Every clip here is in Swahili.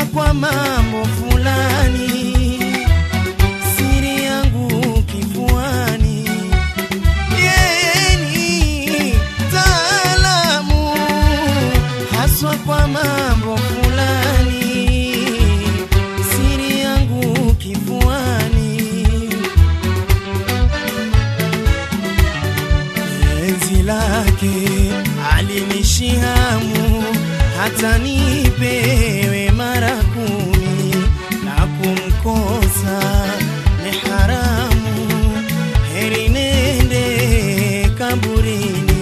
kwa mambo fulani, siri yangu kifuani. Yeye ni taalamu haswa kwa mambo fulani, siri yangu kifuani. Enzi lake alinishihamu hata nipewe mara 10, na kumkosa ni haramu, heri nende kaburini.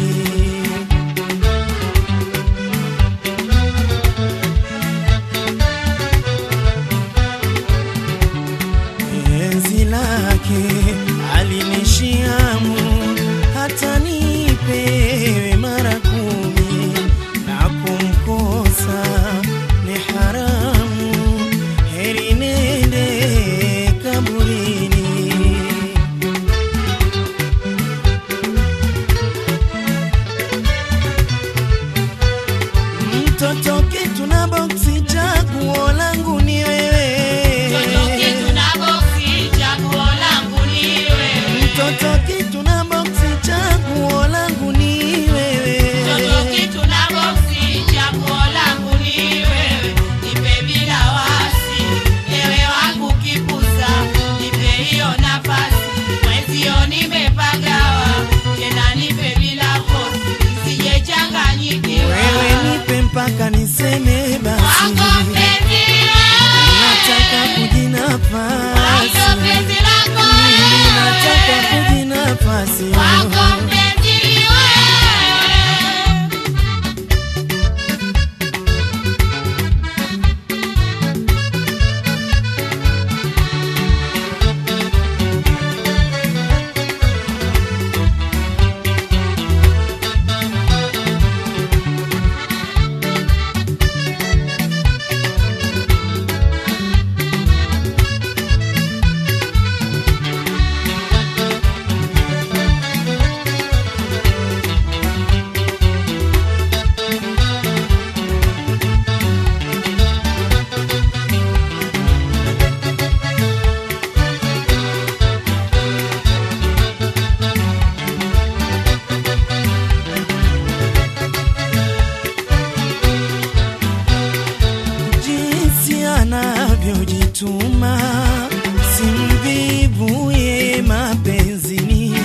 Enzi lake alinishihamu hata nipewe mara 10, na kumkosa ni haramu, heri nende kaburini. Mtoto kitu na boksi, chaguo langu ni wewe. Mtoto kitu na boksi, chaguo langu ni wewe. Mtoto kitu na boksi, chaguo langu ni wewe. Mtoto kitu na boksi, chaguo langu ni wewe. Nipe bila wasi, ewe wangu kipusa, nipe hiyo nafasi, mwezio nimepagawa, tena nipe bila kosi, nisije changanyikiwa. Wewe nipe mpaka niseme basi, Wako mpenzi wewe, nataka kujinafasi. wako mpenzi lako Mimi nataka wewe, kujinafasi. wako mpenzi wewe. Jinsi anavyojituma, si mvivu ye mapenzini.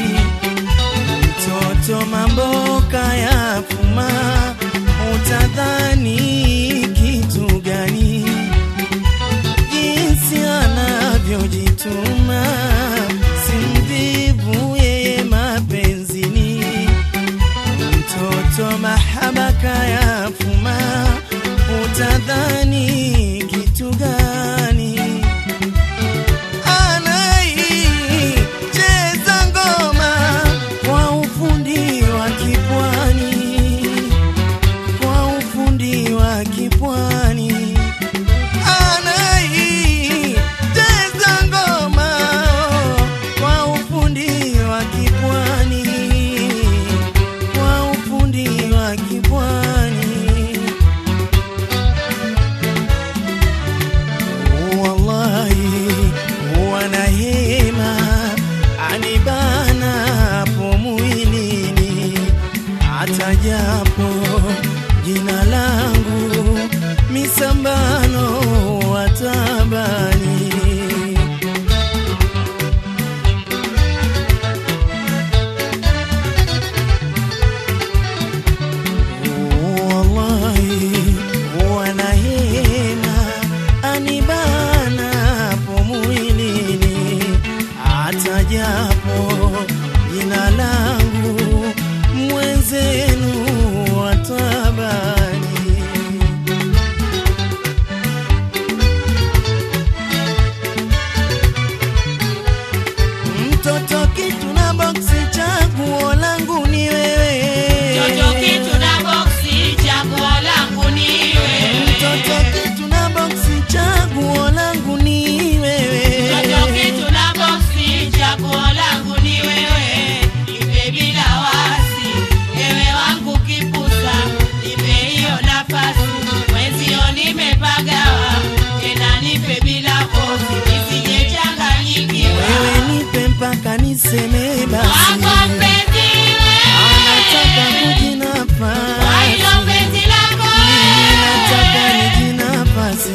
Mtoto mamboka ya fuma, utadhani kitu gani? Jinsi anavyojituma, si mvivu ye mapenzini. Mtoto mahabaka ya fuma, utadhani kitu gani? Anaicheza ngoma kwa ufundi wa kipwani, kwa ufundi wa kipwani. Anaicheza ngoma kwa ufundi wa kipwani, kwa ufundi wa kipwani. Wallahi wana hema, anibana hapo mwilini, hata japo jina langu misambano watabani. Wallahi wana hema, anibana hapo mwilini, hata japo jina langu mwenzenu watabani. Mtoto kitu na boksi, chaguo langu ni wewe. Mtoto kitu na boksi, chaguo langu ni wewe. Mtoto kitu na boksi, chaguo langu ni wewe. Mtoto kitu na boksi, chaguo langu ni wewe. Nipe bila wasi, ewe wangu kipusa, nipe hiyo nafasi, mwezio nimepagawa, aseme basi, anataka kujinafasi, nataka nijinafasi.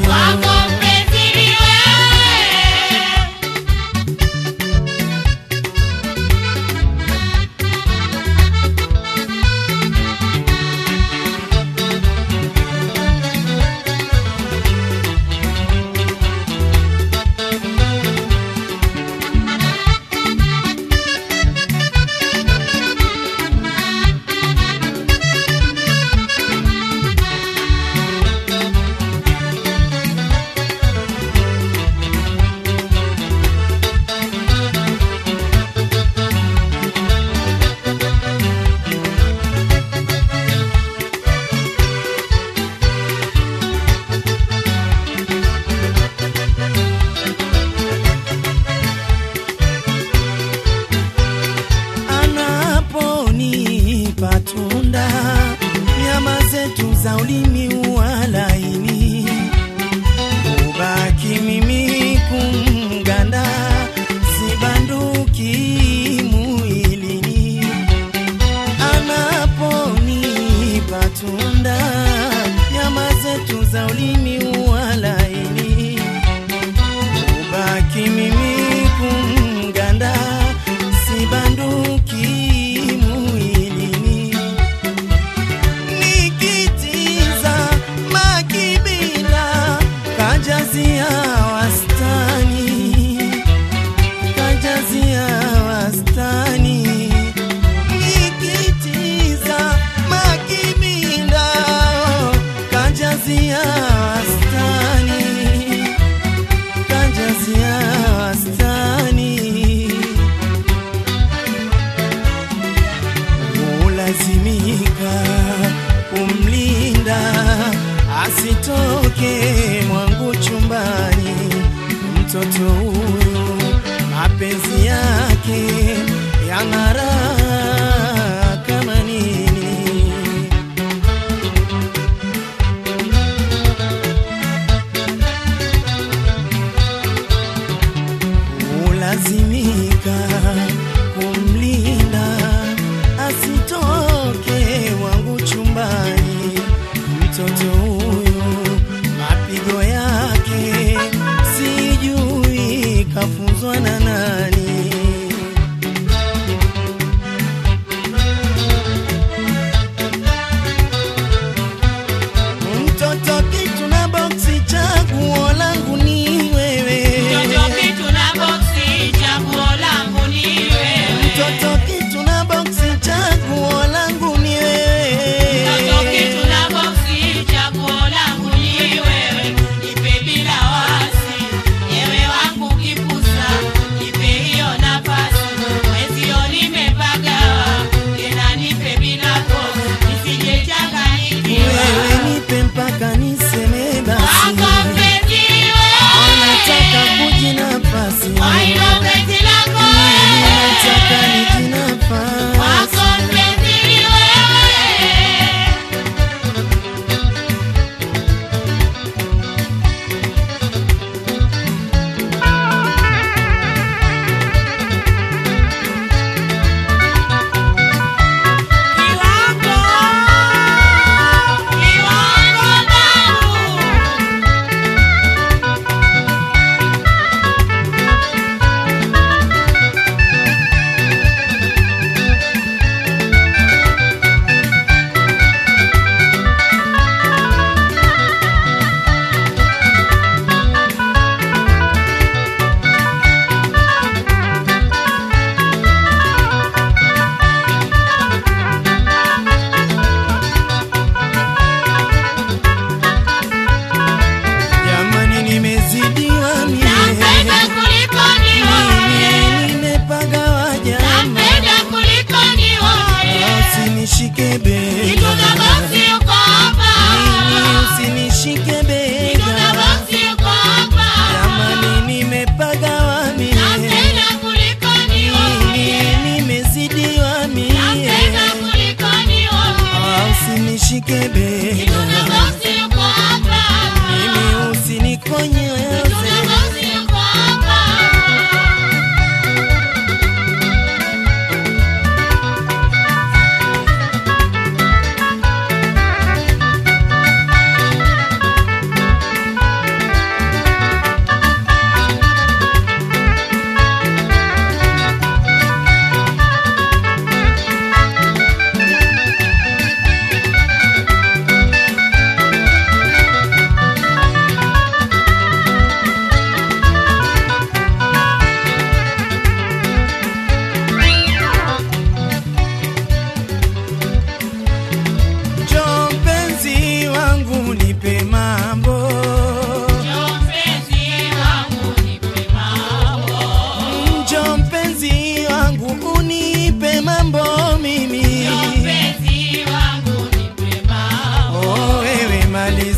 Tunda nyama zetu za ulimi uwalaini, ubaki mimi kumganda, sibanduki mwilini. Anaponipa tunda nyama zetu za ulimi uwalaini, ubaki mimi kumganda, sibanduki kajazia wastani, nikitiza makibinda kajazia wastani.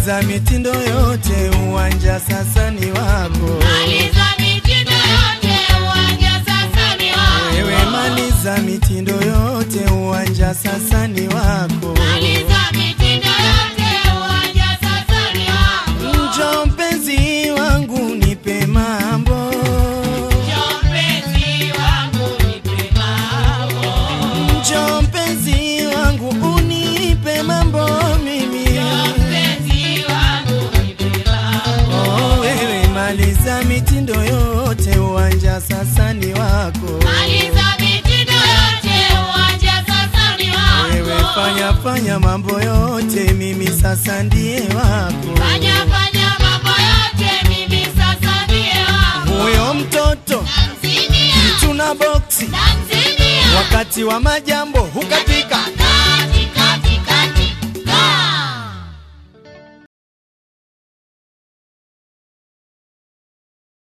Maliza mitindo yote, uwanja sasa ni wako. Maliza mitindo yote, uwanja sasa ni wako. Wewe maliza mitindo yote, uwanja sasa ni wako. Maliza mitindo yote, uwanja sasa ni wako. Njoo mpenzi wangu nipe mambo. Njoo mpenzi wangu nipe mambo. Njoo mpenzi wangu unipe mambo mimi. Njoo mpenzi wangu nipe mambo. Oh, wewe maliza mitindo yote, uwanja sasa ni wako. Maliza mitindo yote, uwanja sasa ni wako. Wewe fanya mambo yote, mimi sasa ndiye wako. Fanya mambo yote, mimi sasa ndiye wako. Huyo mtoto Namzimia, tuna boksi, namzimia. wakati wa majambo hukatika.